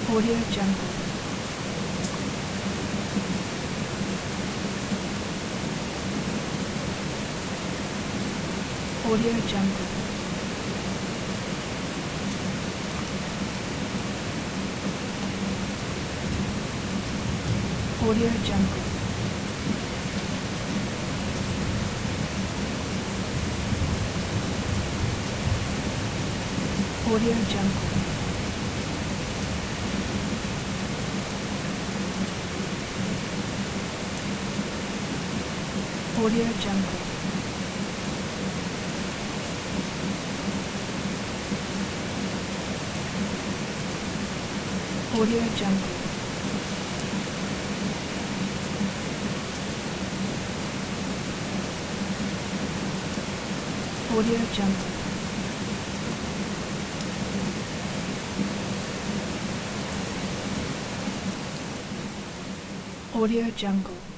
Audio Jungle. Audio Jungle. Audio Jungle. Audio Jungle. Audio Jungle. Audio Jungle. Audio Jungle. Audio Jungle.